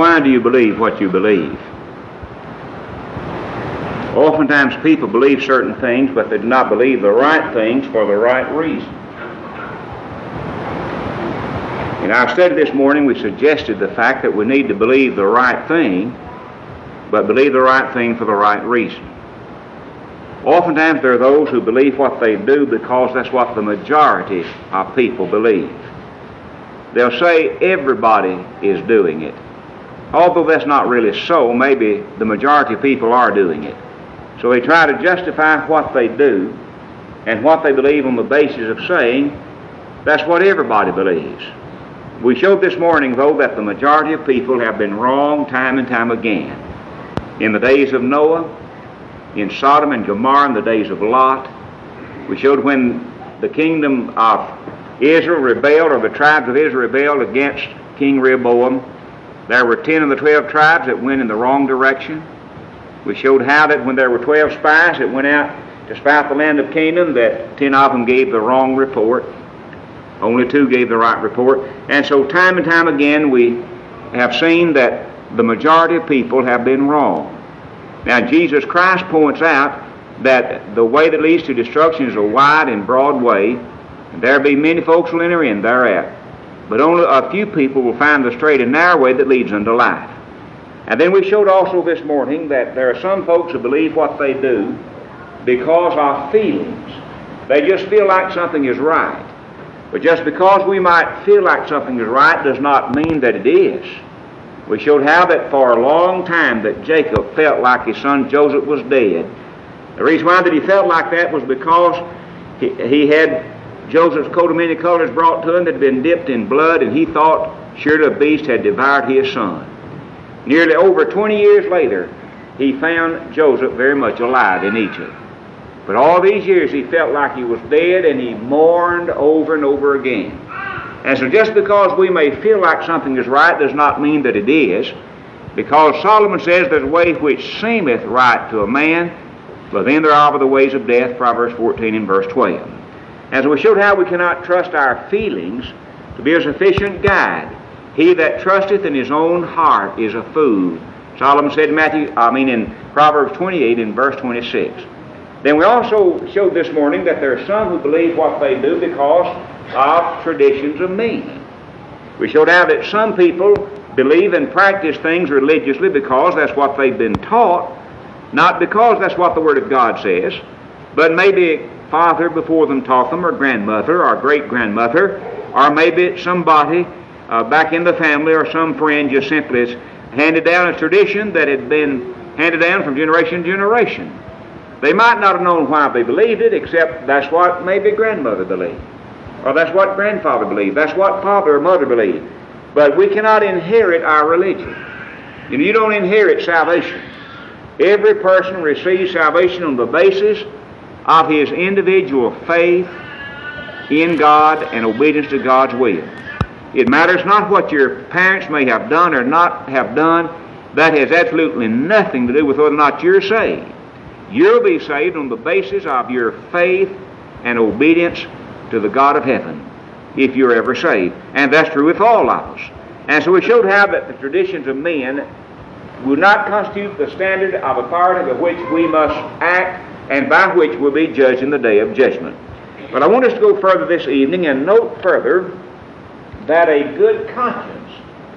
why do you believe what you believe? Oftentimes people believe certain things, but they do not believe the right things for the right reason. In our study this morning, we suggested the fact that we need to believe the right thing, but believe the right thing for the right reason. Oftentimes there are those who believe what they do because that's what the majority of people believe. They'll say everybody is doing it. Although that's not really so, maybe the majority of people are doing it. So they try to justify what they do and what they believe on the basis of saying that's what everybody believes. We showed this morning, though, that the majority of people have been wrong time and time again. In the days of Noah, in Sodom and Gomorrah, in the days of Lot, we showed when the kingdom of Israel rebelled, or the tribes of Israel rebelled against King Rehoboam, there were 10 of the 12 tribes that went in the wrong direction. We showed how that when there were 12 spies that went out to spy out the land of Canaan, that 10 of them gave the wrong report. Only 2 gave the right report. And so time and time again we have seen that the majority of people have been wrong. Now Jesus Christ points out that the way that leads to destruction is a wide and broad way, and there be many folks will enter in thereat. But only a few people will find the straight and narrow way that leads unto life. And then we showed also this morning that there are some folks who believe what they do because of feelings. They just feel like something is right. But just because we might feel like something is right does not mean that it is. We showed how that for a long time that Jacob felt like his son Joseph was dead. The reason why that he felt like that was because he had Joseph's coat of many colors brought to him that had been dipped in blood, and he thought surely a beast had devoured his son. Nearly over 20 years later, he found Joseph very much alive in Egypt. But all these years he felt like he was dead, and he mourned over and over again. And so just because we may feel like something is right does not mean that it is, because Solomon says there's a way which seemeth right to a man, but then there are the ways of death, Proverbs 14 and verse 12. And so we showed how we cannot trust our feelings to be a sufficient guide. He that trusteth in his own heart is a fool. Solomon said in Proverbs 28 and verse 26. Then we also showed this morning that there are some who believe what they do because of traditions of men. We showed how that some people believe and practice things religiously because that's what they've been taught, not because that's what the Word of God says, but maybe father before them taught them, or grandmother, or great-grandmother, or maybe somebody back in the family or some friend just simply has handed down a tradition that had been handed down from generation to generation. They might not have known why they believed it, except that's what maybe grandmother believed, or that's what grandfather believed, that's what father or mother believed. But we cannot inherit our religion. You don't inherit salvation. Every person receives salvation on the basis of his individual faith in God and obedience to God's will. It matters not what your parents may have done or not have done. That has absolutely nothing to do with whether or not you're saved. You'll be saved on the basis of your faith and obedience to the God of heaven, if you're ever saved. And that's true with all of us. And so we showed how that the traditions of men would not constitute the standard of authority by which we must act and by which we'll be judged in the day of judgment. But I want us to go further this evening and note further that a good conscience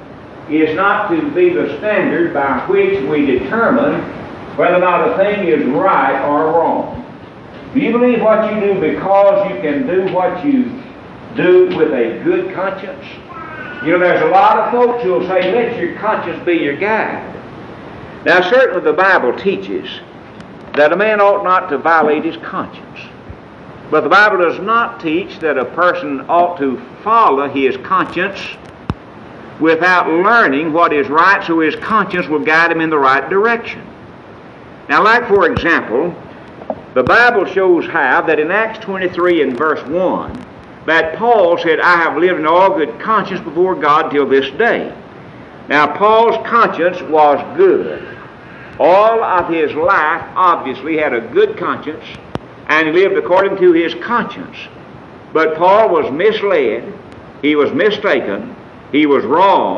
is not to be the standard by which we determine whether or not a thing is right or wrong. Do you believe what you do because you can do what you do with a good conscience? There's a lot of folks who will say, let your conscience be your guide. Now, certainly the Bible teaches that a man ought not to violate his conscience. But the Bible does not teach that a person ought to follow his conscience without learning what is right, so his conscience will guide him in the right direction. Now, like for example, the Bible shows how that in Acts 23 and verse 1, that Paul said, I have lived in all good conscience before God till this day. Now, Paul's conscience was good. All of his life obviously had a good conscience, and he lived according to his conscience. But Paul was misled, he was mistaken, he was wrong,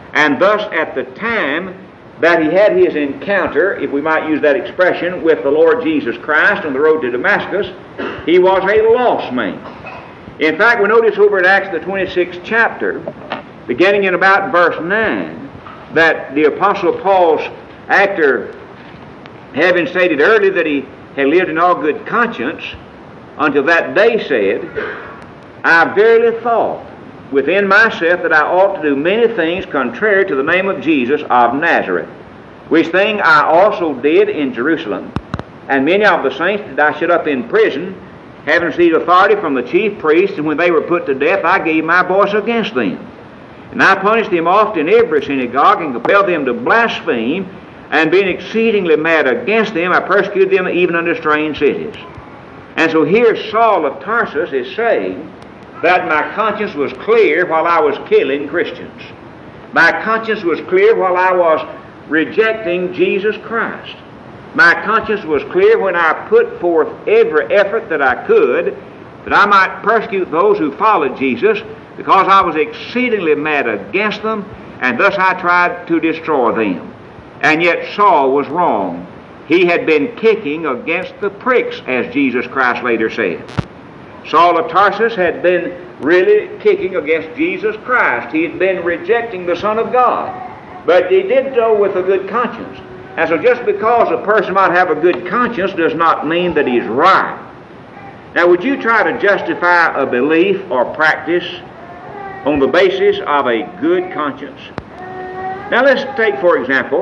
And thus, at the time that he had his encounter, if we might use that expression, with the Lord Jesus Christ on the road to Damascus, he was a lost man. In fact, we notice over in Acts the 26th chapter, beginning in about verse 9, that the Apostle Paul's, after having stated earlier that he had lived in all good conscience, until that day said, I verily thought within myself that I ought to do many things contrary to the name of Jesus of Nazareth, which thing I also did in Jerusalem. And many of the saints did I shut up in prison, having received authority from the chief priests, and when they were put to death, I gave my voice against them. And I punished them oft in every synagogue, and compelled them to blaspheme, and being exceedingly mad against them, I persecuted them even unto strange cities. And so here Saul of Tarsus is saying that my conscience was clear while I was killing Christians. My conscience was clear while I was rejecting Jesus Christ. My conscience was clear when I put forth every effort that I could that I might persecute those who followed Jesus, because I was exceedingly mad against them, and thus I tried to destroy them. And yet Saul was wrong. He had been kicking against the pricks, as Jesus Christ later said. Saul of Tarsus had been really kicking against Jesus Christ. He had been rejecting the Son of God. But he did so with a good conscience. And so just because a person might have a good conscience does not mean that he's right. Now, would you try to justify a belief or practice on the basis of a good conscience? Now, let's take, for example,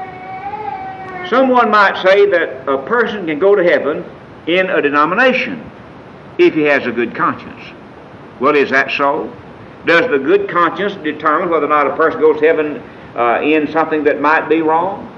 someone might say that a person can go to heaven in a denomination if he has a good conscience. Well, is that so? Does the good conscience determine whether or not a person goes to heaven in something that might be wrong?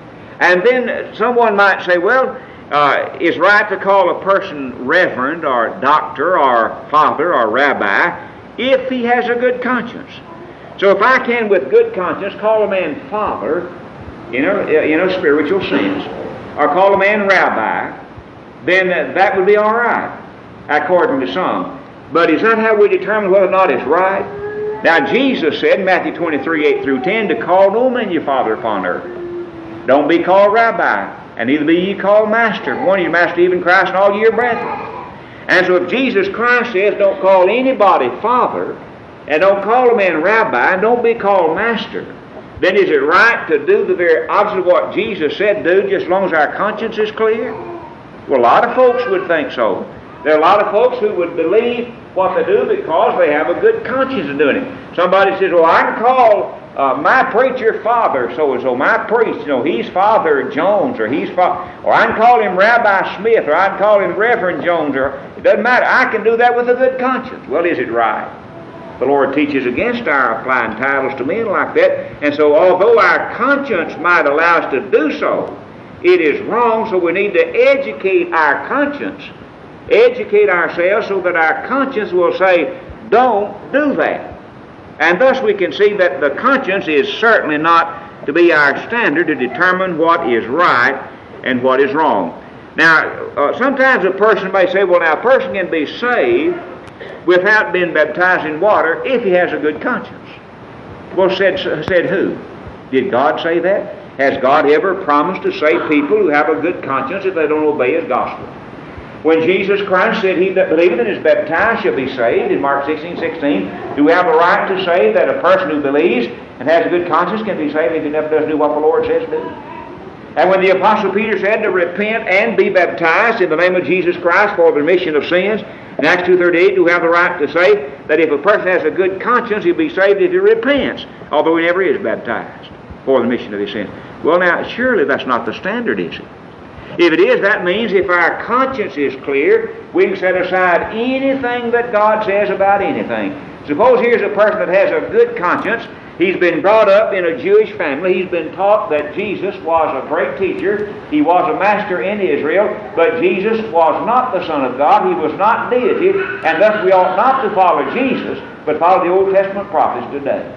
And then someone might say, well, it's right to call a person reverend or doctor or father or rabbi if he has a good conscience. So if I can, with good conscience, call a man father in a spiritual sense, or call a man rabbi, then that would be all right, according to some. But is that how we determine whether or not it's right? Now, Jesus said in Matthew 23, 8-10, to call no man your father upon earth. Don't be called rabbi, and neither be ye called master. One of you, master, even Christ, and all ye your brethren. And so if Jesus Christ says, don't call anybody father, and don't call a man rabbi, and don't be called master, then is it right to do the very opposite of what Jesus said do, just as long as our conscience is clear? Well, a lot of folks would think so. There are a lot of folks who would believe what they do because they have a good conscience in doing it. Somebody says, well, I can call my preacher father so-and-so, my priest, he's Father Jones, or or I can call him Rabbi Smith, or I can call him Reverend Jones, or it doesn't matter. I can do that with a good conscience. Well, is it right? The Lord teaches against our applying titles to men like that, and so although our conscience might allow us to do so, it is wrong, so we need to educate our conscience, educate ourselves so that our conscience will say, don't do that. And thus we can see that the conscience is certainly not to be our standard to determine what is right and what is wrong. Now, sometimes a person may say, well, now a person can be saved without being baptized in water if he has a good conscience. Well, said who? Did God say that? Has God ever promised to save people who have a good conscience if they don't obey His gospel? When Jesus Christ said, he that believeth and is baptized shall be saved, in Mark 16:16, do we have a right to say that a person who believes and has a good conscience can be saved if he never does do what the Lord says do? And when the Apostle Peter said to repent and be baptized in the name of Jesus Christ for the remission of sins, in Acts 2:38, do we have the right to say that if a person has a good conscience, he'll be saved if he repents, although he never is baptized for the remission of his sins? Well, now, surely that's not the standard, is it? If it is, that means if our conscience is clear, we can set aside anything that God says about anything. Suppose here's a person that has a good conscience. He's been brought up in a Jewish family. He's been taught that Jesus was a great teacher. He was a master in Israel, but Jesus was not the Son of God. He was not deity, and thus we ought not to follow Jesus, but follow the Old Testament prophets today.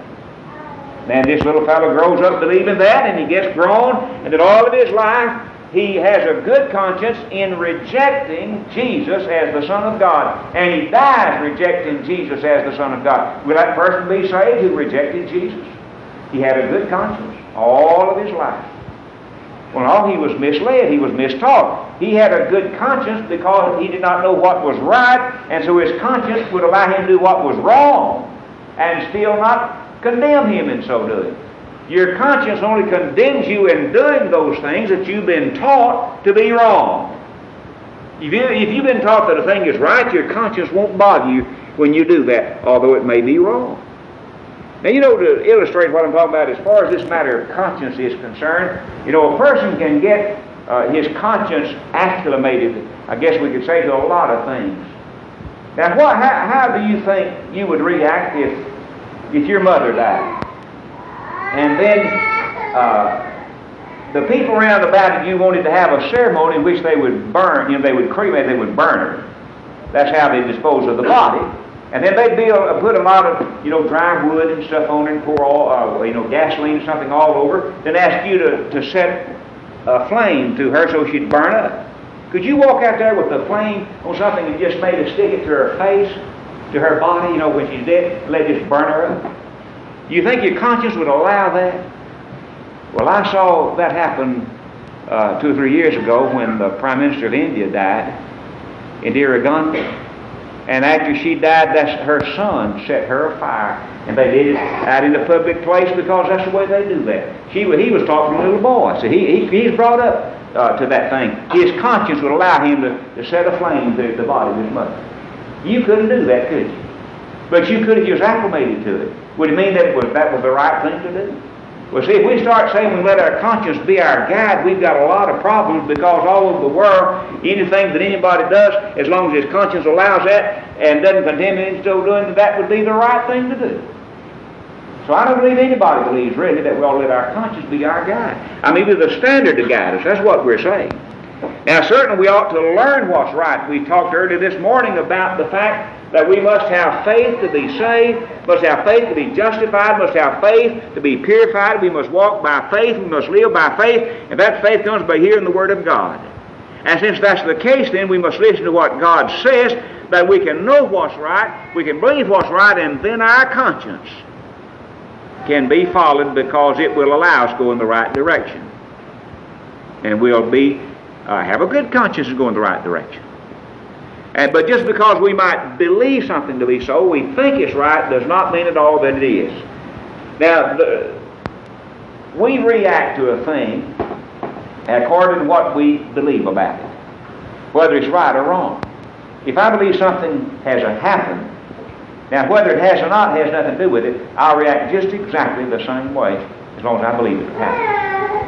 And this little fellow grows up believing that, and he gets grown, and that all of his life he has a good conscience in rejecting Jesus as the Son of God. And he dies rejecting Jesus as the Son of God. Will that person be saved who rejected Jesus? He had a good conscience all of his life. Well, no, he was misled. He was mistaught. He had a good conscience because he did not know what was right, and so his conscience would allow him to do what was wrong and still not condemn him in so doing. Your conscience only condemns you in doing those things that you've been taught to be wrong. If you've been taught that a thing is right, your conscience won't bother you when you do that, although it may be wrong. Now, to illustrate what I'm talking about, as far as this matter of conscience is concerned, a person can get his conscience acclimated, I guess we could say, to a lot of things. Now, how do you think you would react if your mother died? And then the people around about you wanted to have a ceremony in which they would burn, they would cremate, they would burn her. That's how they dispose of the body. And then they'd put a lot of, dry wood and stuff on it and pour all, gasoline or something all over, then ask you to set a flame to her so she'd burn up. Could you walk out there with the flame on something and just maybe stick it to her face, to her body, when she's dead, and let it just burn her up? Do you think your conscience would allow that? Well, I saw that happen 2 or 3 years ago when the Prime Minister of India died in Indira Gandhi. And after she died, her son set her afire. And they did it out in the public place because that's the way they do that. He was taught from a little boy. So he's brought up to that thing. His conscience would allow him to set a flame to the body of his mother. You couldn't do that, could you? But you could if you was acclimated to it. Would it mean that was the right thing to do? Well, see, if we start saying we let our conscience be our guide, we've got a lot of problems because all over the world, anything that anybody does, as long as his conscience allows that and doesn't condemn him in so doing, that would be the right thing to do. So I don't believe anybody believes really that we ought to let our conscience be our guide. I mean, it's the standard to guide us. That's what we're saying. Now, certainly we ought to learn what's right. We talked earlier this morning about the fact that we must have faith to be saved, must have faith to be justified, must have faith to be purified. We must walk by faith, we must live by faith, and that faith comes by hearing the Word of God. And since that's the case, then we must listen to what God says, that we can know what's right, we can believe what's right, and then our conscience can be followed because it will allow us to go in the right direction. And we'll have a good conscience and go in the right direction. But just because we might believe something to be so, we think it's right, does not mean at all that it is. Now, we react to a thing according to what we believe about it, whether it's right or wrong. If I believe something has happened, now whether it has or not has nothing to do with it, I'll react just exactly the same way as long as I believe it happened.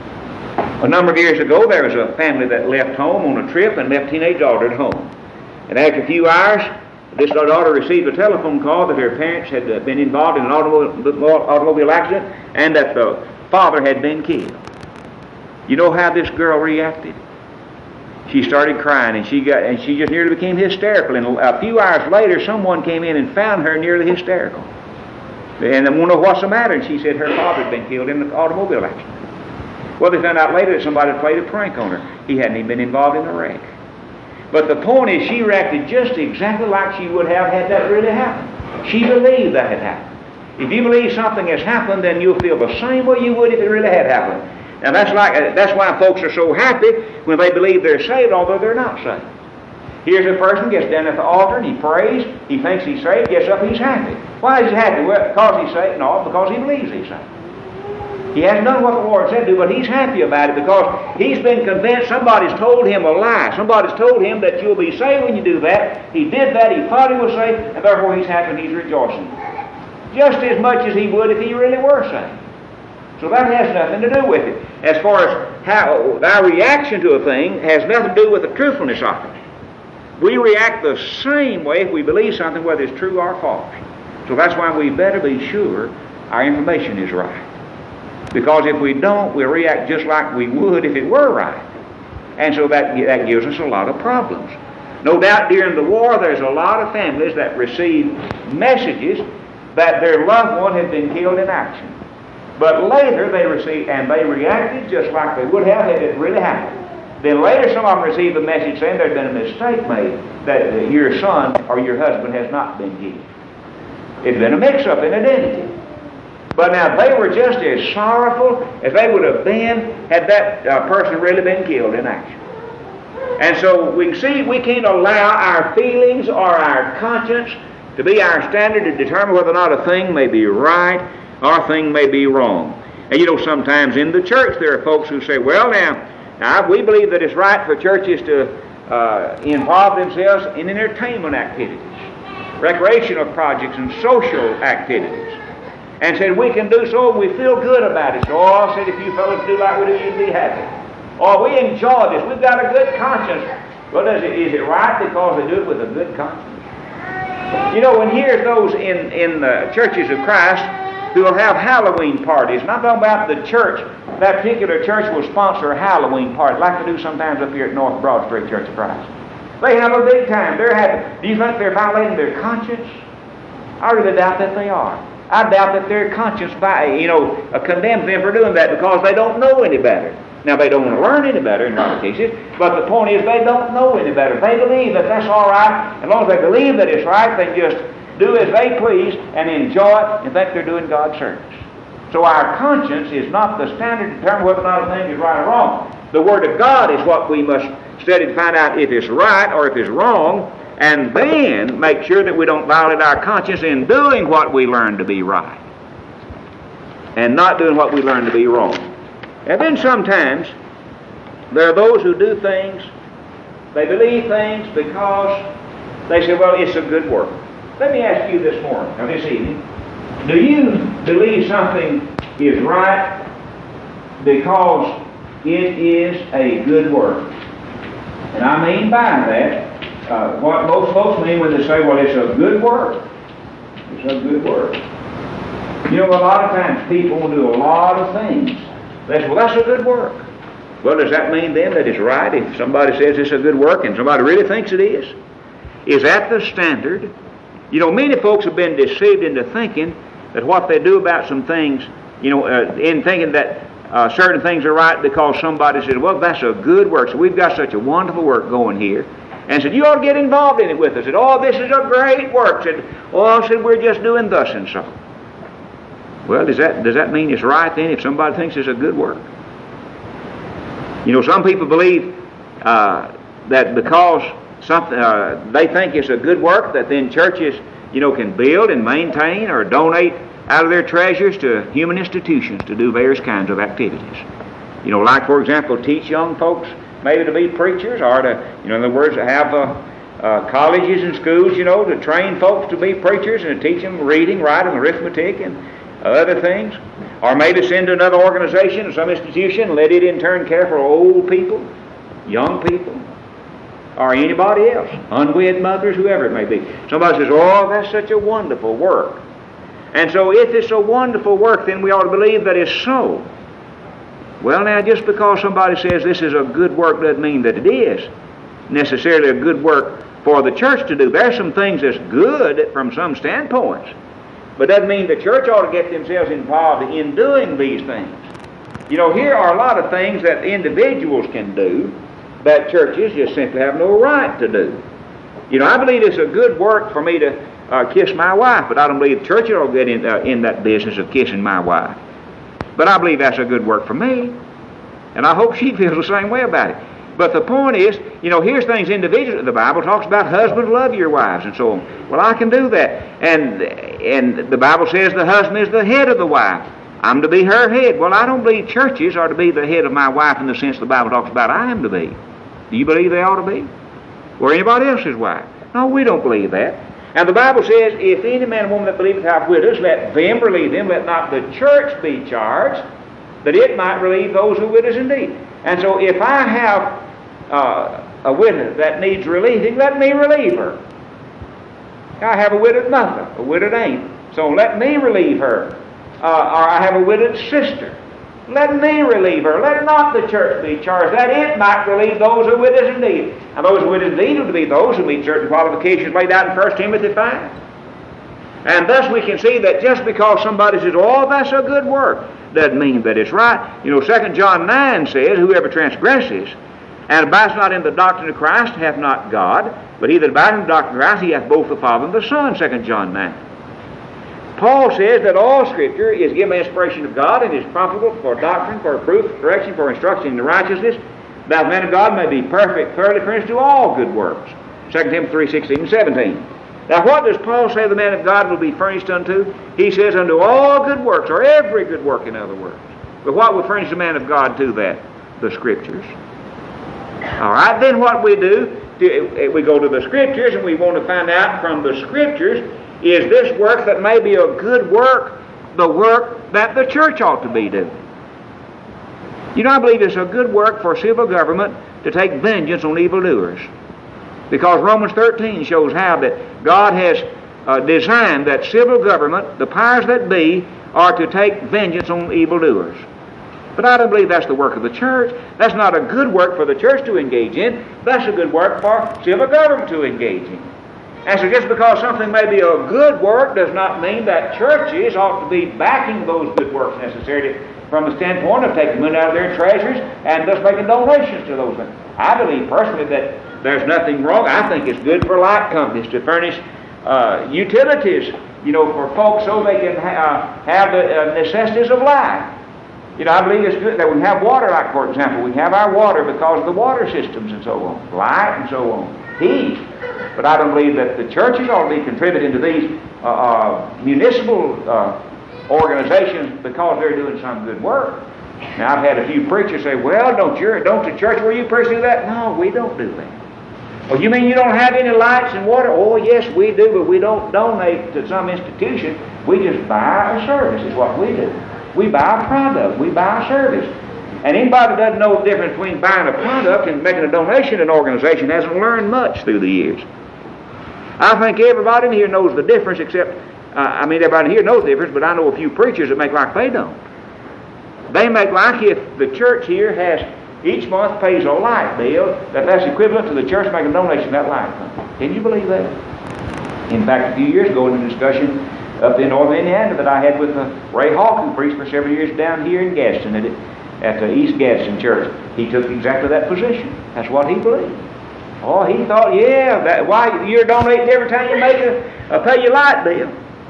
A number of years ago, there was a family that left home on a trip and left teenage daughter at home. And after a few hours, this daughter received a telephone call that her parents had been involved in an automobile accident and that the father had been killed. You know how this girl reacted? She started crying, and she just nearly became hysterical. And a few hours later, someone came in and found her nearly hysterical. And they want to know what's the matter. And she said her father had been killed in an automobile accident. Well, they found out later that somebody had played a prank on her. He hadn't even been involved in the wreck. But the point is, she reacted just exactly like she would have had that really happened. She believed that had happened. If you believe something has happened, then you'll feel the same way you would if it really had happened. Now that's why folks are so happy when they believe they're saved, although they're not saved. Here's a person gets down at the altar and he prays, he thinks he's saved, gets up, he's happy. Why is he happy? Well, because he's saved? No, because he believes he's saved. He hasn't done what the Lord said to do, but he's happy about it because he's been convinced somebody's told him a lie. Somebody's told him that you'll be saved when you do that. He did that, he thought he was saved, and therefore he's happy and he's rejoicing. Just as much as he would if he really were saved. So that has nothing to do with it. As far as how our reaction to a thing has nothing to do with the truthfulness of it. We react the same way if we believe something, whether it's true or false. So that's why we better be sure our information is right. Because if we don't, we'll react just like we would if it were right. And so that gives us a lot of problems. No doubt during the war there's a lot of families that received messages that their loved one had been killed in action. But later they reacted just like they would have had it really happened. Then later some of them received a message saying there'd been a mistake made, that your son or your husband has not been killed. It'd been a mix-up in identity. But now they were just as sorrowful as they would have been had that person really been killed in action. And so we can see we can't allow our feelings or our conscience to be our standard to determine whether or not a thing may be right or a thing may be wrong. And you know, sometimes in the church there are folks who say, well now we believe that it's right for churches to involve themselves in entertainment activities, recreational projects, and social activities. And said we can do so and we feel good about it. So, I said, if you fellows do like we do, you'd be happy. Or we enjoy this. We've got a good conscience. Well, is it right because they do it with a good conscience? You know, and here's those in the churches of Christ who will have Halloween parties. And I'm talking about the church. That particular church will sponsor a Halloween party, like they do sometimes up here at North Broad Street Church of Christ. They have a big time. They're happy. Do you think they're violating their conscience? I really doubt that they are. I doubt that their conscience condemns them for doing that because they don't know any better. Now, they don't want to learn any better in a lot of cases, but the point is they don't know any better. They believe that that's all right. As long as they believe that it's right, they just do as they please and enjoy it and think they're doing God's service. So our conscience is not the standard to determine whether or not a thing is right or wrong. The Word of God is what we must study to find out if it's right or if it's wrong, and then make sure that we don't violate our conscience in doing what we learn to be right and not doing what we learn to be wrong. And then sometimes there are those who do things, they believe things because they say, well, it's a good work. Let me ask you this morning, or this evening, do you believe something is right because it is a good work? And I mean by that, what most folks mean when they say, well, it's a good work. It's a good work. You know, a lot of times people will do a lot of things. They say, well, that's a good work. Well, does that mean then that it's right if somebody says it's a good work and somebody really thinks it is? Is that the standard? You know, many folks have been deceived into thinking that what they do about some things, in thinking that certain things are right because somebody said, well, that's a good work. So we've got such a wonderful work going here. And said, you ought to get involved in it with us. Said, oh, this is a great work. Said, we're just doing thus and so. Well, does that mean it's right then if somebody thinks it's a good work? You know, some people believe that because they think it's a good work, that then churches, can build and maintain or donate out of their treasures to human institutions to do various kinds of activities. Like, for example, teach young folks maybe to be preachers, or to, in other words, to have colleges and schools, to train folks to be preachers and to teach them reading, writing, arithmetic, and other things. Or maybe send to another organization or some institution and let it in turn care for old people, young people, or anybody else, unwed mothers, whoever it may be. Somebody says, oh, that's such a wonderful work. And so if it's a wonderful work, then we ought to believe that it's so. Well, now, just because somebody says this is a good work doesn't mean that it is necessarily a good work for the church to do. There's some things that's good from some standpoints, but doesn't mean the church ought to get themselves involved in doing these things. Here are a lot of things that individuals can do that churches just simply have no right to do. I believe it's a good work for me to kiss my wife, but I don't believe the church ought to get in that business of kissing my wife. But I believe that's a good work for me, and I hope she feels the same way about it. But the point is, here's things individually. The Bible talks about husbands love your wives and so on. Well, I can do that. And the Bible says the husband is the head of the wife. I'm to be her head. Well, I don't believe churches are to be the head of my wife in the sense the Bible talks about I am to be. Do you believe they ought to be? Or anybody else's wife? No, we don't believe that. And the Bible says, if any man or woman that believeth have widows, let them relieve them. Let not the church be charged, that it might relieve those who are widows indeed. And so if I have a widow that needs relieving, let me relieve her. I have a widowed mother, a widowed aunt, so let me relieve her. Or I have a widowed sister. Let me relieve her. Let not the church be charged, that it might relieve those who are widows indeed. And those who are widows indeed are to be those who meet certain qualifications laid out in 1 Timothy 5. And thus we can see that just because somebody says, oh, that's a good work, doesn't mean that it's right. 2 John 9 says, whoever transgresses and abides not in the doctrine of Christ hath not God, but he that abideth in the doctrine of Christ, he hath both the Father and the Son, 2 John 9. Paul says that all Scripture is given by inspiration of God and is profitable for doctrine, for reproof, for correction, for instruction in the righteousness, that the man of God may be perfect, thoroughly furnished to all good works. 2 Timothy 3:16 and 17. Now what does Paul say the man of God will be furnished unto? He says unto all good works, or every good work in other words. But what would furnish the man of God to that? The Scriptures. All right, then what we do, we go to the Scriptures and we want to find out from the Scriptures, is this work that may be a good work, the work that the church ought to be doing? You know, I believe it's a good work for civil government to take vengeance on evildoers. Because Romans 13 shows how that God has designed that civil government, the powers that be, are to take vengeance on evildoers. But I don't believe that's the work of the church. That's not a good work for the church to engage in. That's a good work for civil government to engage in. And so just because something may be a good work does not mean that churches ought to be backing those good works necessarily from the standpoint of taking money out of their treasures and thus making donations to those things. I believe personally that there's nothing wrong. I think it's good for light companies to furnish utilities, for folks so they can have the necessities of life. I believe it's good that we have water, like for example, we have our water because of the water systems and so on, light and so on, heat. But I don't believe that the churches ought to be contributing to these municipal organizations because they're doing some good work. Now I've had a few preachers say, well, don't the church where you preach do that? No, we don't do that. Oh, you mean you don't have any lights and water? Oh, yes, we do, but we don't donate to some institution. We just buy a service is what we do. We buy a product. We buy a service. And anybody that doesn't know the difference between buying a product and making a donation to an organization hasn't learned much through the years. I think everybody in here knows the difference except, everybody here knows the difference, but I know a few preachers that make like they don't. They make like if the church here has each month pays a light bill, that's equivalent to the church making a donation to that light company. Can you believe that? In fact, a few years ago in a discussion up in northern Indiana that I had with Ray Hawk, who preached for several years down here in Gadsden at the East Gadsden Church, he took exactly that position. That's what he believed. Oh, he thought, why you're donating every time you make pay your light bill.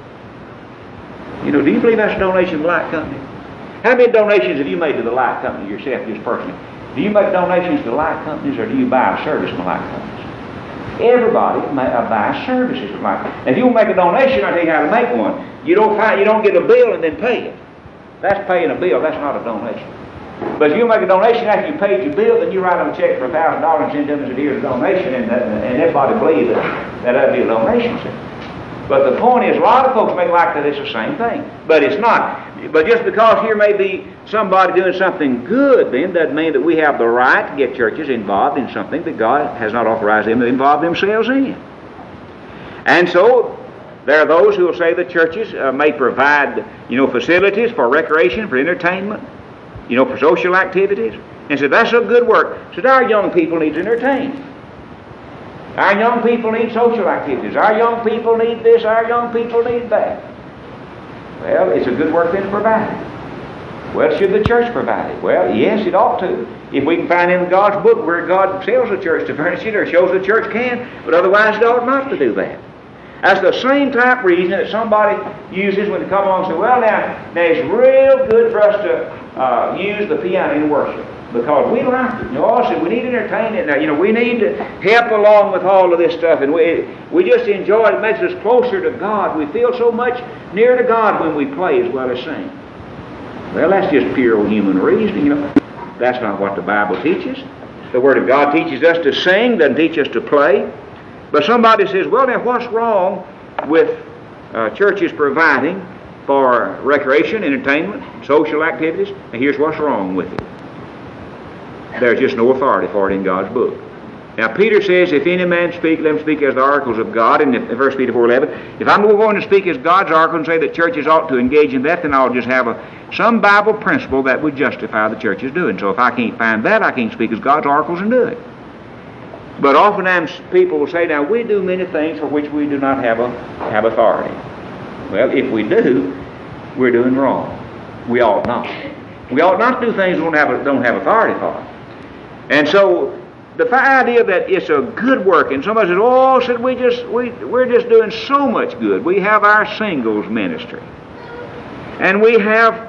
Do you believe that's a donation to the light company? How many donations have you made to the light company yourself, just personally? Do you make donations to the light companies or do you buy a service from the light companies? Everybody buys services from light companies. Now, if you want to make a donation, I'll tell you how to make one. You don't get a bill and then pay it. That's paying a bill. That's not a donation. But if you make a donation after you paid your bill, then you write them a check for $1,000 and send them as a here's a donation, and everybody believes that'd be a donation. But the point is, a lot of folks make like that it's the same thing. But it's not. But just because here may be somebody doing something good, then doesn't mean that we have the right to get churches involved in something that God has not authorized them to involve themselves in. And so there are those who will say the churches may provide, facilities for recreation, for entertainment, for social activities. And so that's a good work. So our young people need to entertain. Our young people need social activities. Our young people need this. Our young people need that. Well, it's a good work then to provide it. Well, should the church provide it? Well, yes, it ought to. If we can find in God's book where God tells the church to furnish it or shows the church can, but otherwise it ought not to do that. That's the same type reason that somebody uses when they come along and say, well, now it's real good for us to use the piano in worship. Because we like it. Also, we need entertainment. Now, we need to help along with all of this stuff. And we just enjoy it. It makes us closer to God. We feel so much near to God when we play as well as sing. Well, that's just pure old human reasoning. That's not what the Bible teaches. The Word of God teaches us to sing, doesn't teach us to play. But somebody says, well, now what's wrong with churches providing for recreation, entertainment, social activities? And here's what's wrong with it. There's just no authority for it in God's book. Now, Peter says, if any man speak, let him speak as the oracles of God. And in 1 Peter 4:11, if I'm going to speak as God's oracle and say that churches ought to engage in that, then I'll just have some Bible principle that would justify the church's doing. So if I can't find that, I can't speak as God's oracles and do it. But oftentimes people will say, now, we do many things for which we do not have authority. Well, if we do, we're doing wrong. We ought not. We ought not do things we don't have authority for. And so the idea that it's a good work, and somebody says, "Oh," said, we're just doing so much good. We have our singles ministry, and we have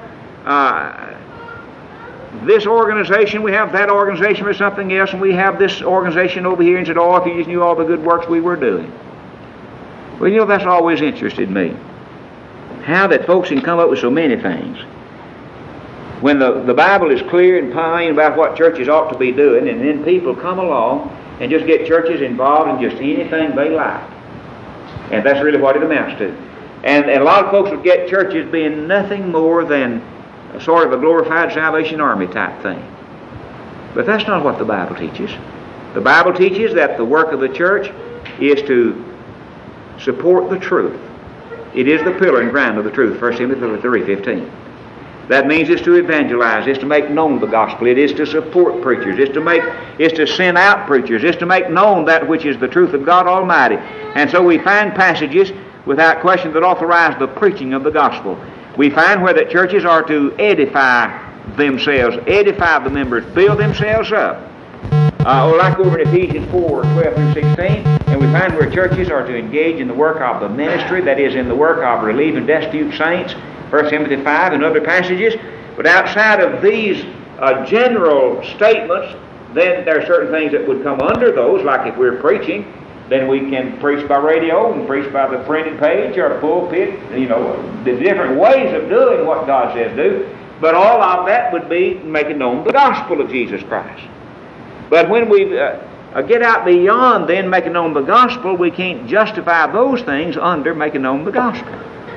this organization, we have that organization for something else, and we have this organization over here, and said, "Oh, if you just knew all the good works we were doing." Well, you know, that's always interested me. How that folks can come up with so many things, when the Bible is clear and plain about what churches ought to be doing, and then people come along and just get churches involved in just anything they like. And that's really what it amounts to. And a lot of folks would get churches being nothing more than a sort of a glorified Salvation Army type thing. But that's not what the Bible teaches. The Bible teaches that the work of the church is to support the truth. It is the pillar and ground of the truth, 1 Timothy 3:15. That means it's to evangelize, it's to make known the gospel, it is to support preachers, it's to send out preachers, it's to make known that which is the truth of God Almighty. And so we find passages, without question, that authorize the preaching of the gospel. We find where that churches are to edify themselves, edify the members, build themselves up. Like over in Ephesians 4:12-16, and we find where churches are to engage in the work of the ministry, that is, in the work of relieving destitute saints, 1 Timothy 5 and other passages. But outside of these general statements, then there are certain things that would come under those, like if we're preaching, then we can preach by radio and preach by the printed page or pulpit, you know, the different ways of doing what God says do. But all of that would be making known the gospel of Jesus Christ. But when we get out beyond then making known the gospel, we can't justify those things under making known the gospel.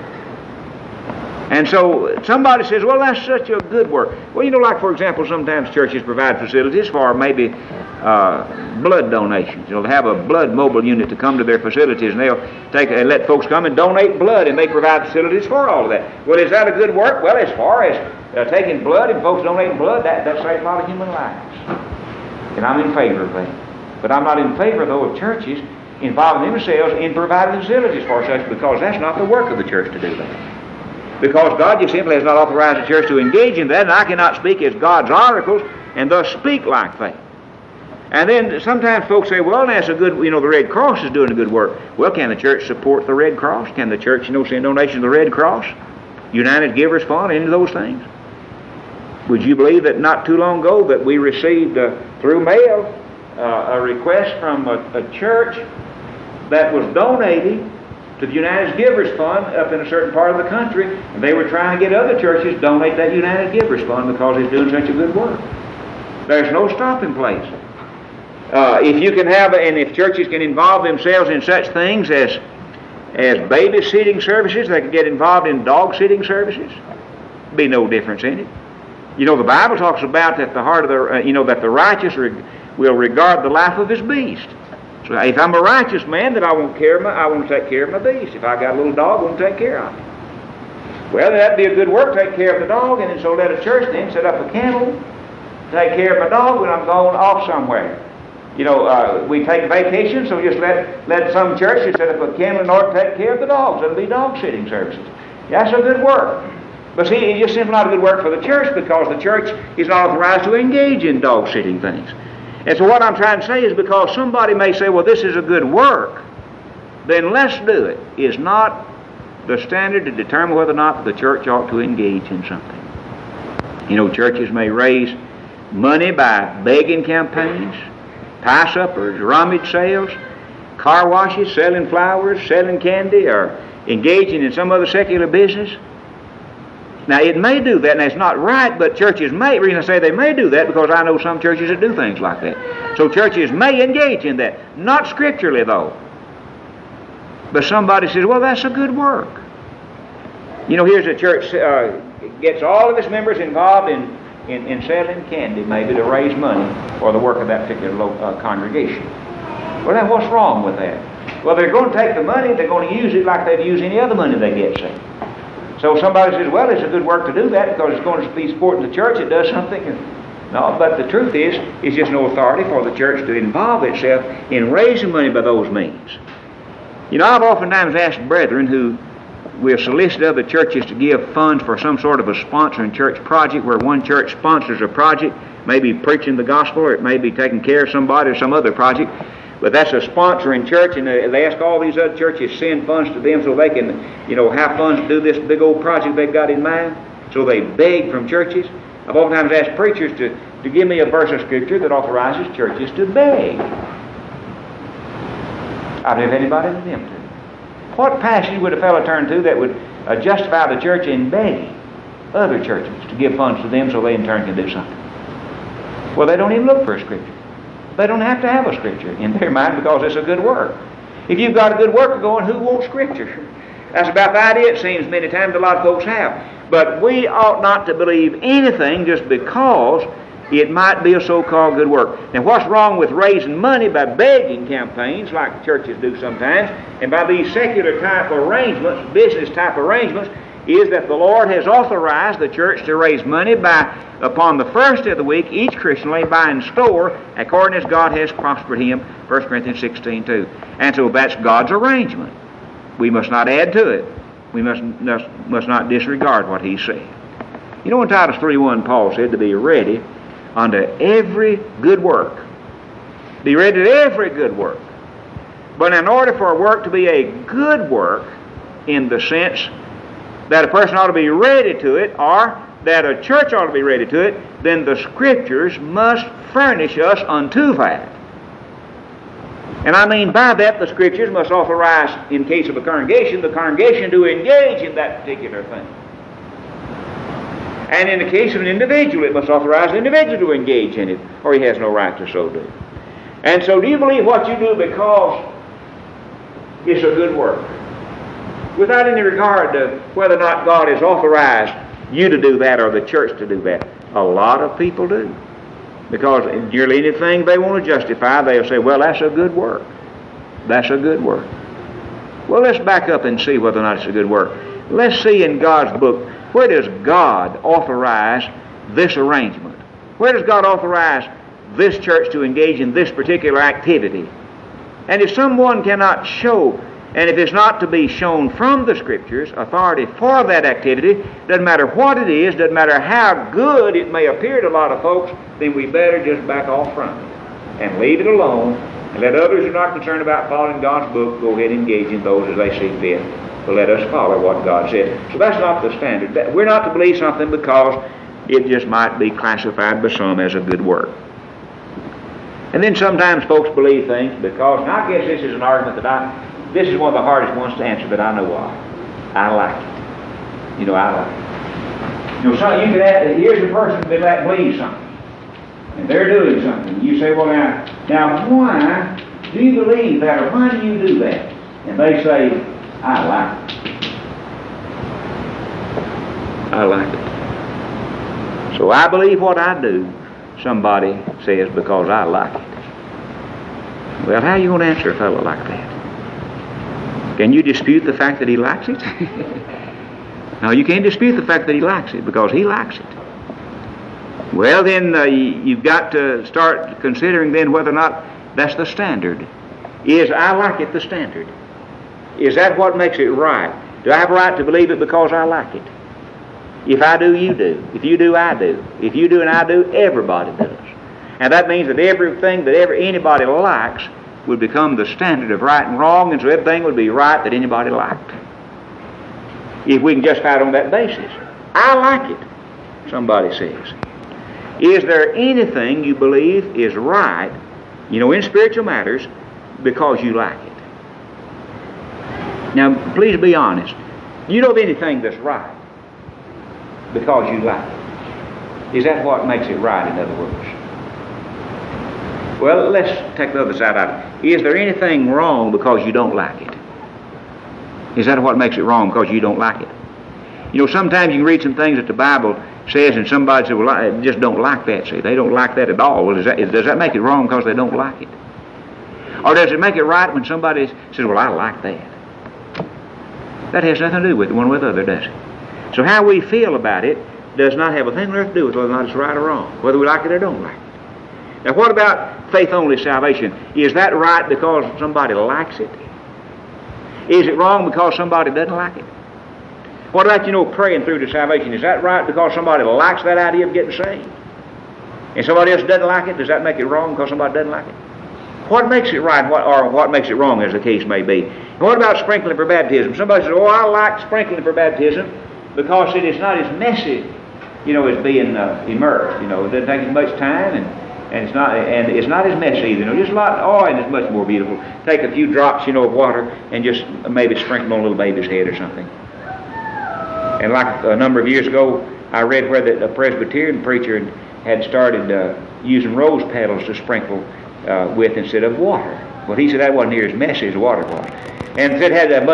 And so somebody says, "Well, that's such a good work." Well, you know, like for example, sometimes churches provide facilities for maybe blood donations. You know, they have a blood mobile unit to come to their facilities, and they'll let folks come and donate blood, and they provide facilities for all of that. Well, is that a good work? Well, as far as taking blood and folks donating blood, that saves a lot of human lives. And I'm in favor of that. But I'm not in favor, though, of churches involving themselves in providing facilities for such, because that's not the work of the church to do that. Because God just simply has not authorized the church to engage in that, and I cannot speak as God's oracles and thus speak like that. And then sometimes folks say, "Well, that's a good, you know, the Red Cross is doing a good work." Well, can the church support the Red Cross? Can the church, you know, send donations to the Red Cross? United Givers Fund, any of those things? Would you believe that not too long ago that we received through mail a request from a church that was donating to the United Givers Fund up in a certain part of the country, and they were trying to get other churches to donate that United Givers Fund because it's doing such a good work. There's no stopping place. If you can have, and if churches can involve themselves in such things as babysitting services, they can get involved in dog sitting services. Be no difference in it. You know, the Bible talks about that the heart of the, that the righteous will regard the life of his beast. So if I'm a righteous man, then I want to take care of my beast. If I got a little dog, I want to take care of it. Well, that'd be a good work, take care of the dog, and then so let a church then set up a kennel, take care of my dog when I'm going off somewhere. You know, we take vacations, so just let some churches set up a kennel in order to take care of the dogs. That'll be dog sitting services. That's a good work. But see, it's just simply not a good work for the church, because the church is not authorized to engage in dog sitting things. And so what I'm trying to say is, because somebody may say, "Well, this is a good work," then let's do it, is not the standard to determine whether or not the church ought to engage in something. You know, churches may raise money by begging campaigns, pie suppers, rummage sales, car washes, selling flowers, selling candy, or engaging in some other secular business. Now, it may do that, and that's not right, but churches may. The reason I say they may do that, because I know some churches that do things like that. So churches may engage in that. Not scripturally, though. But somebody says, "Well, that's a good work." You know, here's a church gets all of its members involved in selling candy, maybe to raise money for the work of that particular congregation. Well, then what's wrong with that? Well, they're going to take the money, they're going to use it like they'd use any other money they get, say. So somebody says, "Well, it's a good work to do that because it's going to be supporting the church, it does something." No, but the truth is, it's just no authority for the church to involve itself in raising money by those means. You know, I've oftentimes asked brethren who will solicit other churches to give funds for some sort of a sponsoring church project, where one church sponsors a project, may be preaching the gospel, or it may be taking care of somebody or some other project. But that's a sponsoring church, and they ask all these other churches to send funds to them so they can, have funds to do this big old project they've got in mind. So they beg from churches. I've oftentimes asked preachers to give me a verse of Scripture that authorizes churches to beg. I've never had anybody attempt to. What passage would a fellow turn to that would justify the church in begging other churches to give funds to them so they in turn can do something? Well, they don't even look for a Scripture. They don't have to have a Scripture in their mind because it's a good work. If you've got a good work going, who wants Scripture? That's about the idea, it seems, many times a lot of folks have. But we ought not to believe anything just because it might be a so-called good work. Now, what's wrong with raising money by begging campaigns, like churches do sometimes, and by these secular type arrangements, business type arrangements, is that the Lord has authorized the church to raise money upon the first of the week, each Christian lay by in store, according as God has prospered him, 1 Corinthians 16:2. And so that's God's arrangement. We must not add to it. We must not disregard what he said. In Titus 3:1, Paul said to be ready unto every good work. Be ready to every good work. But in order for a work to be a good work, in the sense that a person ought to be ready to it, or that a church ought to be ready to it, then the Scriptures must furnish us unto that. And I mean by that, the Scriptures must authorize, in case of a congregation, the congregation to engage in that particular thing. And in the case of an individual, it must authorize the individual to engage in it, or he has no right to so do. And so do you believe what you do because it's a good work? Without any regard to whether or not God has authorized you to do that or the church to do that. A lot of people do. Because nearly anything they want to justify, they'll say, well, that's a good work. That's a good work. Well, let's back up and see whether or not it's a good work. Let's see in God's book, where does God authorize this arrangement? Where does God authorize this church to engage in this particular activity? And if someone cannot show, and if it's not to be shown from the Scriptures, authority for that activity, doesn't matter what it is, doesn't matter how good it may appear to a lot of folks, then we better just back off from it and leave it alone and let others who are not concerned about following God's book go ahead and engage in those as they see fit. But let us follow what God said. So that's not the standard. We're not to believe something because it just might be classified by some as a good work. And then sometimes folks believe things because, and I guess this is an argument this is one of the hardest ones to answer that I know of. I like it. I like it. So you could ask, here's a person that believes something, and they're doing something. You say, well, now why do you believe that, or why do you do that? And they say, I like it. I like it. So I believe what I do, somebody says, because I like it. Well, how are you going to answer a fellow like that? Can you dispute the fact that he likes it? No, you can't dispute the fact that he likes it, because he likes it. Well, then you've got to start considering then whether or not that's the standard. Is I like it the standard? Is that what makes it right? Do I have a right to believe it because I like it? If I do, you do. If you do, I do. If you do and I do, everybody does. And that means that everything that anybody likes would become the standard of right and wrong, and so everything would be right that anybody liked. If we can justify it on that basis. I like it, somebody says. Is there anything you believe is right, in spiritual matters, because you like it? Now, please be honest. You know of anything that's right because you like it? Is that what makes it right, in other words? Well, let's take the other side of it. Is there anything wrong because you don't like it? Is that what makes it wrong, because you don't like it? Sometimes you can read some things that the Bible says, and somebody says, well, I just don't like that. See, they don't like that at all. Well, does that make it wrong because they don't like it? Or does it make it right when somebody says, well, I like that? That has nothing to do with it one way or the other, does it? So how we feel about it does not have a thing to do with whether or not it's right or wrong, whether we like it or don't like it. Now, what about faith-only salvation? Is that right because somebody likes it? Is it wrong because somebody doesn't like it? What about, praying through to salvation? Is that right because somebody likes that idea of getting saved? and somebody else doesn't like it, does that make it wrong because somebody doesn't like it? What makes it right or what makes it wrong, as the case may be? And what about sprinkling for baptism? Somebody says, oh, I like sprinkling for baptism because it is not as messy, as being immersed. It doesn't take as much time, and it's not as messy either. Just a lot, and it's much more beautiful. Take a few drops, of water and just maybe sprinkle on a little baby's head or something. And like a number of years ago, I read where a Presbyterian preacher had started using rose petals to sprinkle with instead of water. Well, he said that wasn't near as messy as water was, and it had a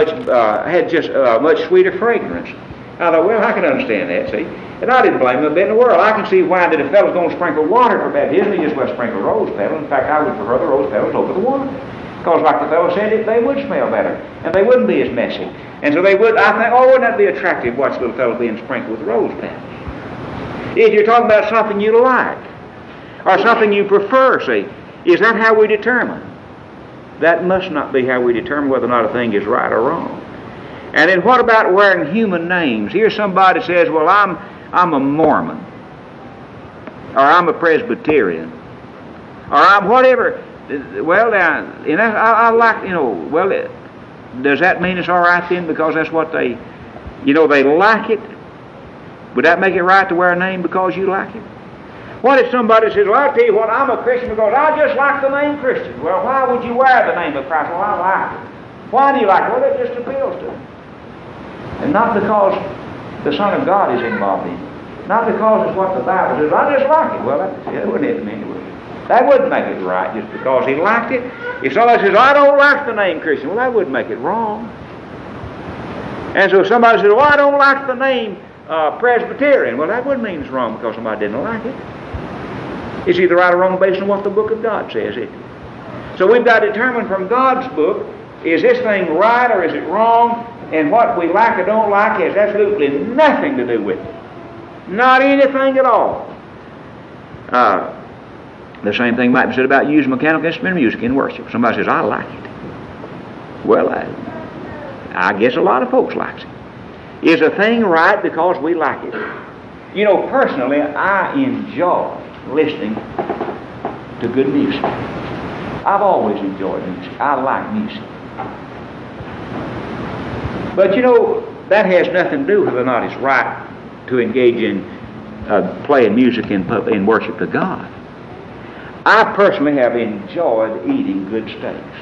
much sweeter fragrance. I thought, well, I can understand that, see, and I didn't blame him a bit in the world. I can see why that if a fellow's going to sprinkle water for baptism, he just well sprinkle rose petals. In fact, I would prefer the rose petals over the water, because like the fellow said, they would smell better, and they wouldn't be as messy, and so they would. I think, wouldn't that be attractive? Watch little fellow being sprinkled with rose petals. If you're talking about something you like or something you prefer, see. Is that how we determine? That must not be how we determine whether or not a thing is right or wrong. And then what about wearing human names? Here somebody says, well, I'm a Mormon, or I'm a Presbyterian, or I'm whatever. Well, and I like, well, does that mean it's all right then because that's what they like it? Would that make it right to wear a name because you like it? What if somebody says, well, I'll tell you what, I'm a Christian because I just like the name Christian. Well, why would you wear the name of Christ? Well, I like it. Why do you like it? Well, it just appeals to me. And not because the Son of God is involved in it. Not because it's what the Bible says. I just like it. Well, that wouldn't have mean it. That wouldn't make it right just because he liked it. If somebody says, I don't like the name Christian, well, that wouldn't make it wrong. And so if somebody says, well, I don't like the name Presbyterian, well, that wouldn't mean it's wrong because somebody didn't like it. It's either right or wrong based on what the book of God says, isn't it? So we've got to determine from God's book, is this thing right or is it wrong? And what we like or don't like has absolutely nothing to do with it. Not anything at all. The same thing might be said about using mechanical instrument music in worship. Somebody says, I like it. Well, I guess a lot of folks likes it. Is a thing right because we like it? Personally, I enjoy listening to good music. I've always enjoyed music. I like music. But that has nothing to do with whether or not it's right to engage in playing music in worship to God. I personally have enjoyed eating good steaks.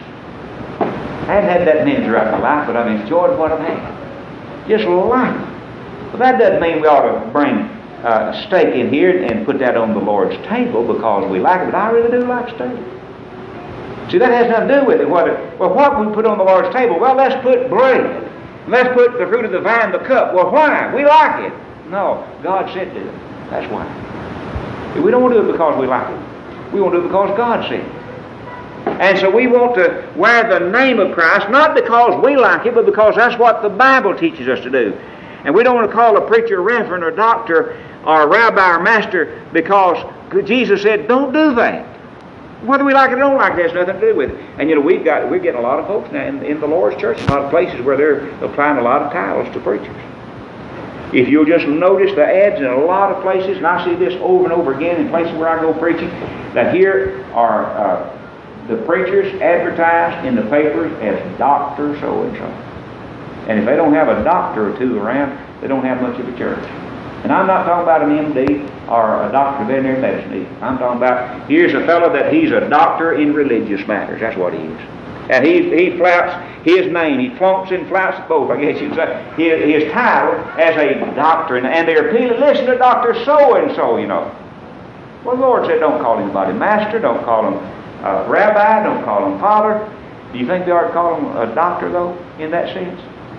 I haven't had that many throughout my life, but I've enjoyed what I've had. Just like it. But that doesn't mean we ought to bring steak in here and put that on the Lord's table because we like it, but I really do like steak. See, that has nothing to do with it. What we put on the Lord's table? Well, let's put bread. Let's put the fruit of the vine in the cup. Well, why? We like it. No, God said do it. That's why. We don't want to do it because we like it. We want to do it because God said it. And so we want to wear the name of Christ, not because we like it, but because that's what the Bible teaches us to do. And we don't want to call a preacher reverend or doctor or rabbi or master because Jesus said, don't do that. Whether we like it or don't like it has nothing to do with it. And we're getting a lot of folks now in the Lord's church, a lot of places where they're applying a lot of titles to preachers. If you'll just notice the ads in a lot of places, and I see this over and over again in places where I go preaching, that here are the preachers advertised in the papers as Dr. So-and-so. And if they don't have a doctor or two around, they don't have much of a church. And I'm not talking about an MD or a doctor of veterinary medicine. I'm talking about, here's a fellow that he's a doctor in religious matters. That's what he is. And he flouts his name. He flunks and flouts both, I guess you'd say. His title as a doctor. And they're appealing, listen to Dr. So-and-so, Well, the Lord said, don't call anybody master. Don't call him rabbi. Don't call him father. Do you think they ought to call him a doctor, though, in that sense?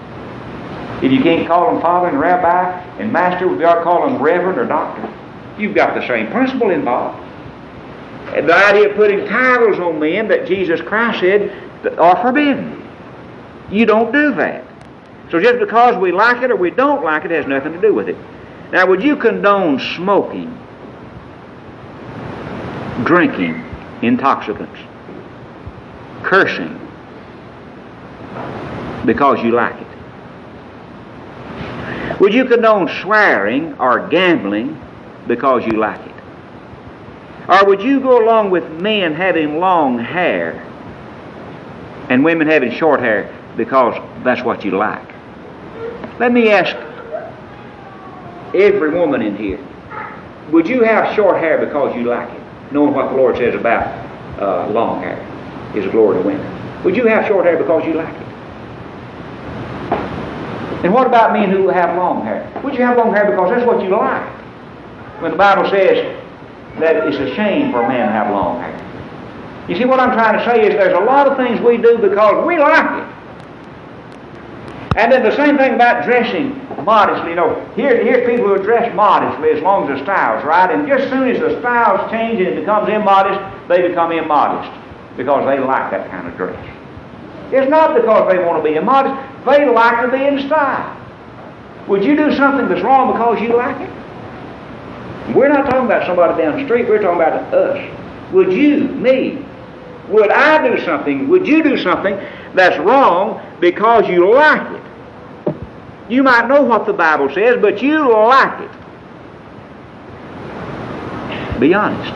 If you can't call them father and rabbi and master, we ought to call them reverend or doctor. You've got the same principle involved. And the idea of putting titles on men that Jesus Christ said are forbidden. You don't do that. So just because we like it or we don't like it has nothing to do with it. Now, would you condone smoking, drinking, intoxicants, cursing because you like it? Would you condone swearing or gambling because you like it? Or would you go along with men having long hair and women having short hair because that's what you like? Let me ask every woman in here, would you have short hair because you like it, knowing what the Lord says about long hair is a glory to women? Would you have short hair because you like it? And what about men who have long hair? Would you have long hair because that's what you like? When the Bible says that it's a shame for a man to have long hair. You see, what I'm trying to say is there's a lot of things we do because we like it. And then the same thing about dressing modestly. You know, here's people who dress modestly as long as the style's right, and just as soon as the style's changed and it becomes immodest, they become immodest because they like that kind of dress. It's not because they want to be immodest. They like to be in style. Would you do something that's wrong because you like it? We're not talking about somebody down the street. We're talking about us. Would you, me, would I do something, would you do something that's wrong because you like it? You might know what the Bible says, but you like it. Be honest.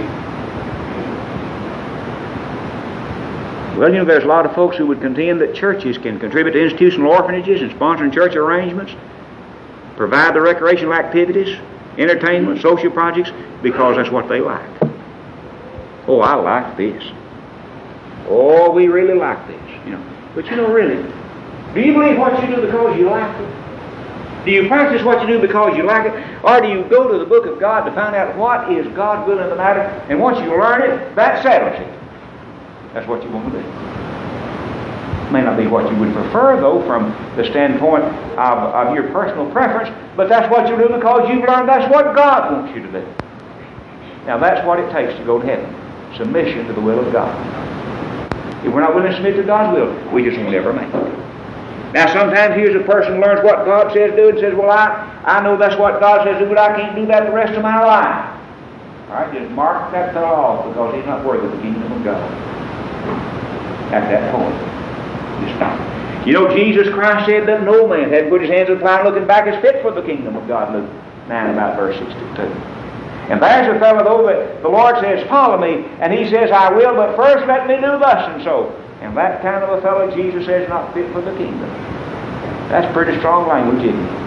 Well, you know, there's a lot of folks who would contend that churches can contribute to institutional orphanages and sponsoring church arrangements, provide the recreational activities, entertainment, social projects, because that's what they like. Oh, I like this. Oh, we really like this, you know. But you know, really, do you believe what you do because you like it? Do you practice what you do because you like it? Or do you go to the book of God to find out what is God's will in the matter, and once you learn it, that settles it? That's what you want to do. It may not be what you would prefer, though, from the standpoint of your personal preference, but that's what you do because you've learned that's what God wants you to do. Now, that's what it takes to go to heaven. Submission to the will of God. If we're not willing to submit to God's will, we just won't ever make it. Now, sometimes here's a person who learns what God says do and says, well, I know that's what God says do, but I can't do that the rest of my life. All right, just mark that fellow off because he's not worthy of the kingdom of God. At that point, you stop. You know, Jesus Christ said that no man had put his hands in the plow looking back is fit for the kingdom of God. Luke 9, about verse 62. And there's a fellow, though, that the Lord says, follow me, and he says, I will, but first let me do thus and so. And that kind of a fellow, Jesus says, not fit for the kingdom. That's pretty strong language, isn't it?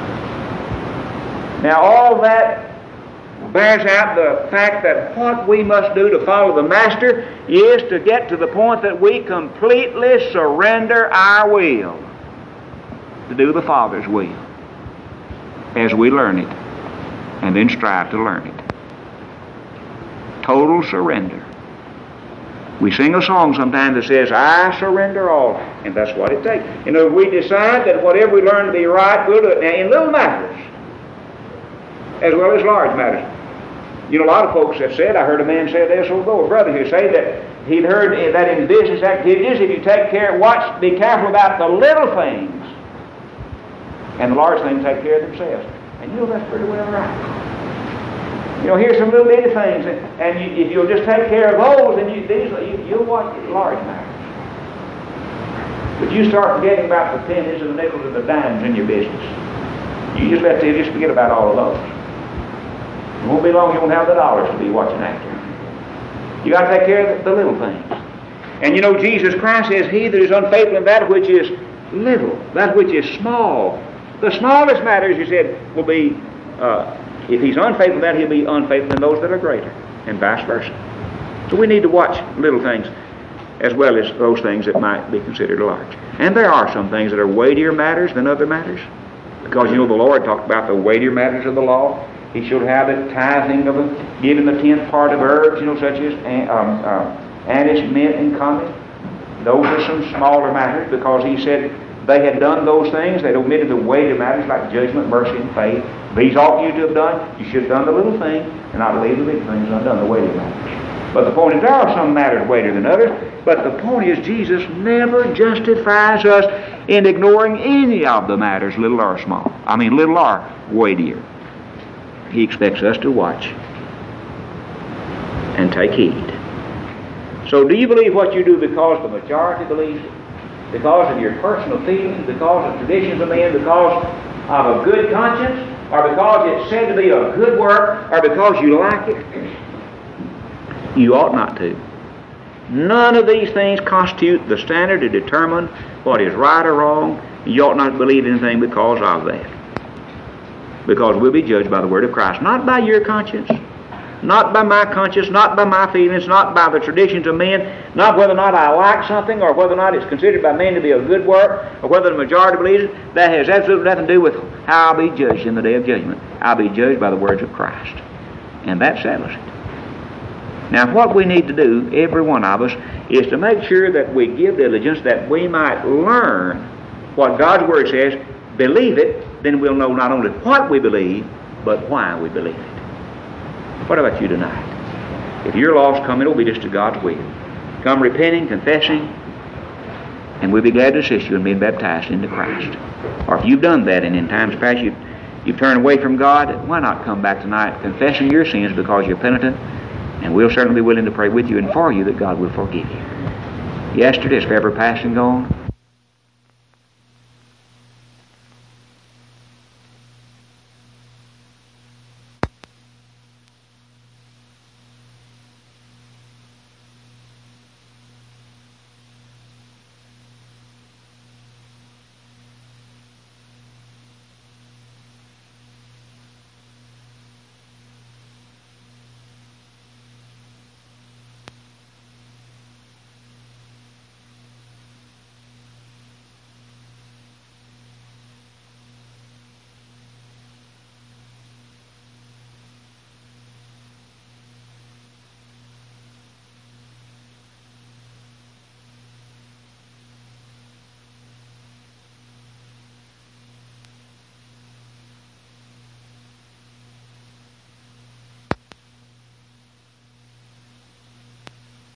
Now, all that bears out the fact that what we must do to follow the Master is to get to the point that we completely surrender our will to do the Father's will as we learn it and then strive to learn it. Total surrender. We sing a song sometimes that says, I surrender all, and that's what it takes. You know, we decide that whatever we learn to be right, we'll do it. Now, in little matters, as well as large matters. You know, a lot of folks have said, I heard a man say this a brother here say that he'd heard that in business activities, if you take care, be careful about the little things, and the large things take care of themselves. And you know, that's pretty well right. You know, here's some little bitty things, and if you'll just take care of those, then you'll watch large matters. But you start forgetting about the pennies and the nickels and the dimes in your business. You just forget about all of those. It won't be long you won't have the dollars to be watching after. You got to take care of the little things. And you know, Jesus Christ says, he that is unfaithful in that which is little, that which is small. The smallest matters, he said, will be, if he's unfaithful in that, he'll be unfaithful in those that are greater, and vice versa. So we need to watch little things as well as those things that might be considered large. And there are some things that are weightier matters than other matters. Because you know, the Lord talked about the weightier matters of the law. He should have the tithing of it, giving the 10th part of herbs, you know, such as anise, mint, and cumin. Those are some smaller matters because he said they had done those things. They'd omitted the weightier matters like judgment, mercy, and faith. These ought you to have done. You should have done the little thing and not leave the big things undone, the weightier matters. But the point is, there are some matters weightier than others. But the point is, Jesus never justifies us in ignoring any of the matters, little or small. I mean, little or weightier. He expects us to watch and take heed. So do you believe what you do because the majority believes it? Because of your personal feelings? Because of traditions of men? Because of a good conscience? Or because it's said to be a good work? Or because you like it? You ought not to. None of these things constitute the standard to determine what is right or wrong. You ought not believe anything because of that. Because we'll be judged by the Word of Christ, not by your conscience, not by my conscience, not by my feelings, not by the traditions of men, not whether or not I like something or whether or not it's considered by men to be a good work or whether the majority believes it. That has absolutely nothing to do with how I'll be judged in the day of judgment. I'll be judged by the words of Christ. And that settles it. Now, what we need to do, every one of us, is to make sure that we give diligence that we might learn what God's Word says, believe it, then we'll know not only what we believe, but why we believe it. What about you tonight? If you're lost, come in obedience to God's will. Come repenting, confessing, and we'll be glad to assist you in being baptized into Christ. Or if you've done that and in times past you've turned away from God, why not come back tonight confessing your sins because you're penitent, and we'll certainly be willing to pray with you and for you that God will forgive you. Yesterday is forever past and gone.